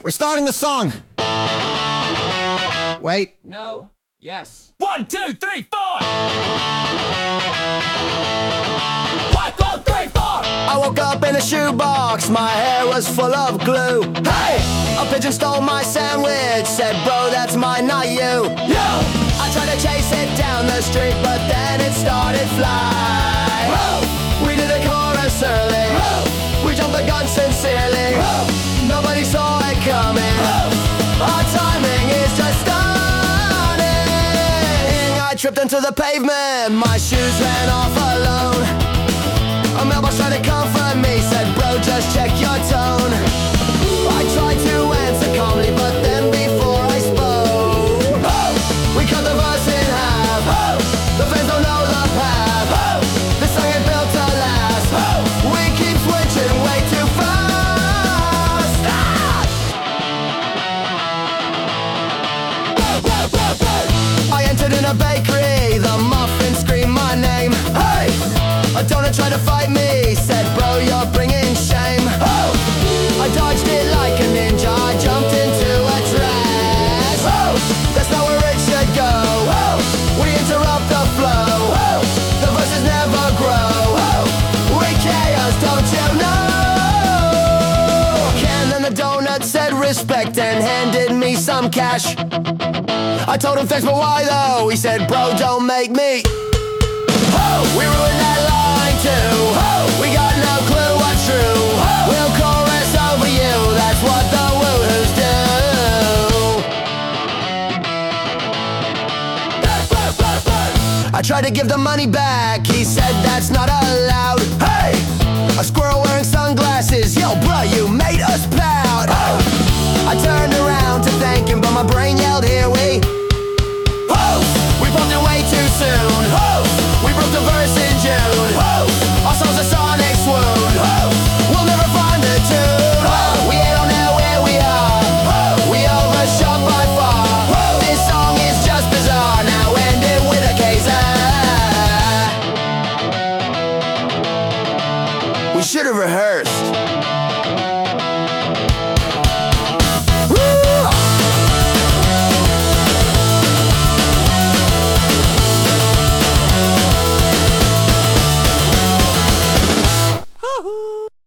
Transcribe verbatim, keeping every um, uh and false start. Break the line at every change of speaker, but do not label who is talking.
We're starting the song. Wait.
No. Yes.
One, two, three, four. One, two, three, four.
I woke up in a shoebox, my hair was full of glue. Hey! A pigeon stole my sandwich, said, bro, that's mine, not you.
You.
I tried to chase it down the street, but then it started flying.
Whoa.
We did a chorus early.
Whoa.
We jumped the gun sincerely.
Whoa.
Nobody saw it coming.
Whoa.
Our timing is just stunning. I tripped into the pavement, my shoes ran off alone. A mailbox tried to comfort me, said, bro, just check your tone. I tried to answer calmly, but then before I spoke,
Oh.
we cut the verse in half.
Oh.
The fans don't know the path.
Oh.
This song ain't built to last.
Oh.
We keep switching way too fast. Ah!
Whoa, whoa, whoa, whoa.
I entered in a bakery, the muffin screamed my name.
Hey.
A donut tried to fight me, said, bro, you're bringing shame.
Oh.
I dodged it like a ninja, I jumped into a dress.
Oh.
That's not where it should go.
Oh.
We interrupt the flow.
Oh.
The verses never grow.
Oh.
We chaos, don't you know? Ken and the donut said respect and handed me some cash. I told him thanks, but why though? He said, bro, don't make me.
Oh.
We ruined that line too.
Oh.
We got no clue what's true.
Oh.
We'll chorus over you. That's what the woohoos do.
Hey, hey, hey, hey.
I tried to give the money back. He said that's not allowed.
Hey.
A squirrel wearing sunglasses. Yo, bro, you made us proud.
Oh.
I turned around to thank him, but my brain, yeah,